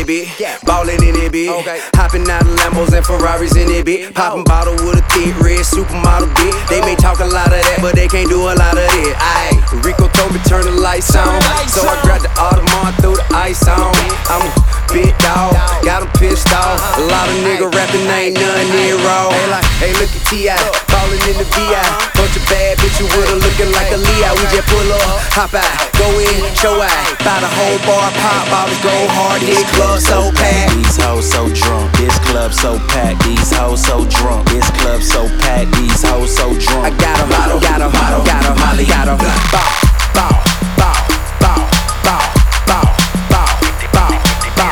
bitch, ballin' in it bitch, hopping out of Lambos and Ferraris in it bitch, poppin' bottle with a thick red supermodel bitch. They may talk a lot of that, but they can't do a lot of it. Aye, Rico told me turn the lights on, so I grabbed the Audemars, threw the ice on. I'm a big dog, got him pissed off. A lot of nigga rapping, ain't none near raw. Hey, look at T.I., ballin' in the V.I. Bunch of bad bitches with her looking like a Leo. We just pull up, hop out, go in, show out. Buy the whole bar, pop bottles, go hard. This club so packed. These hoes so drunk. This club so packed. These hoes so drunk. This club so packed. These hoes so drunk. I got 'em, got 'em, got 'em, Molly got 'em. Bow, bow, bow, bow, bow, bow, bow, bow, bow,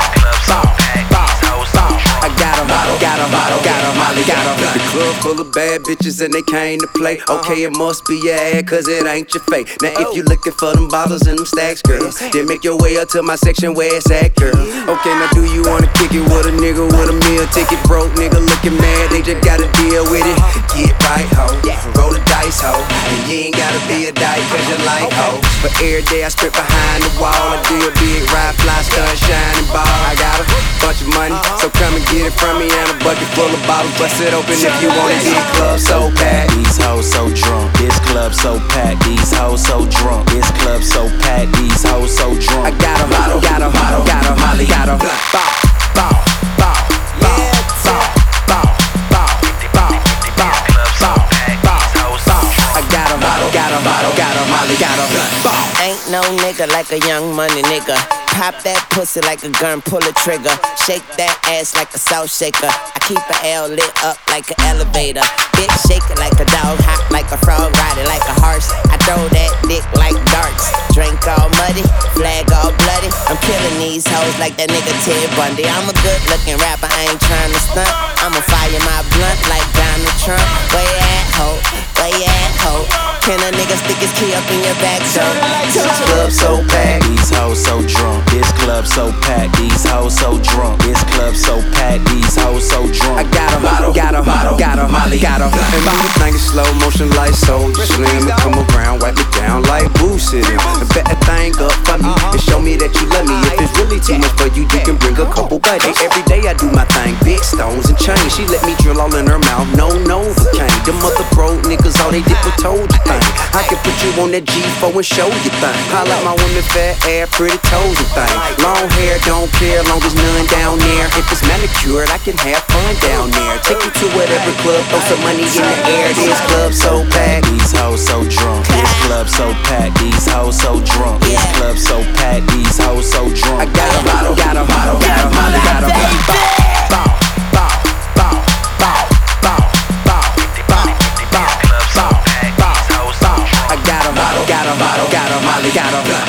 bow. I got 'em, got 'em, got 'em, Molly got 'em. The club full of bad bitches and they came to play. Okay, it must be your ad, cause it ain't your fate. Now if you looking for them bottles and them stacks, girl, then make your way up to my section where it's at, girl. Okay, now do you wanna kick it with a nigga with a meal ticket? Broke nigga looking mad, they just gotta deal with it. Get right, ho, roll the dice, ho, and you ain't gotta be a dyke cause you like ho. But every day I strip behind the wall, I do a big ride, fly, stun, shining ball. I got a bunch of money, so come and get it from me, and a bucket full of bottles, bust it open if you want it. This club so packed. These hoes so drunk. This club so packed. These hoes so drunk. This club so packed. These hoes so drunk. I got 'em, got 'em, got 'em, Molly got 'em. Bow, bow, bow, bow, bow, bow, bow, bow, bow, bow, bow. I got 'em, got 'em, got 'em, Molly got 'em. Ain't no nigga like a young money nigga. Pop that pussy like a gun, pull a trigger. Shake that ass like a salt shaker. I keep a L lit up like an elevator. Bitch shake it like a dog, hop like a frog, ride it like a horse. I throw that dick like darts. Drink all muddy, flag all bloody. I'm killing these hoes like that nigga Ted Bundy. I'm a good looking rapper, I ain't trying to stunt. I'ma fire my blunt like Donald Trump. Where you at, ho? Where you at, ho? Can a nigga stick his key up in your back, so? This club so packed. These hoes so drunk. This club so packed. These hoes so drunk. This club so packed. These hoes so drunk. I got 'em, got 'em, got 'em, Molly got 'em. And move the thing in slow motion like Soulja Slim. And come around, wipe it down like Boo City. And bet that thing up for me and show me that you love me. If it's really too much for you, you can bring a couple buddies. Every day I do my thing, big stones and chains. She let me drill all in her mouth, no Novocaine. Them other broke niggas, all they did was told you thing. I can put you on that G4 and show you thing. I like my women fat ass, pretty toes and thing. Long hair, don't care, long as none down there. If it's manicured, I can have fun down there. Take you to whatever club, throw some money in the air. This club so packed. These hoes so drunk. This club so packed. These hoes so drunk. This club so packed. These hoes so drunk. I got 'em, got 'em, got 'em, Molly got 'em. Bow, bow, bow, bow, bow, bow, bow, bow, bow, bow, bow. I got 'em, got 'em, got 'em, Molly got 'em.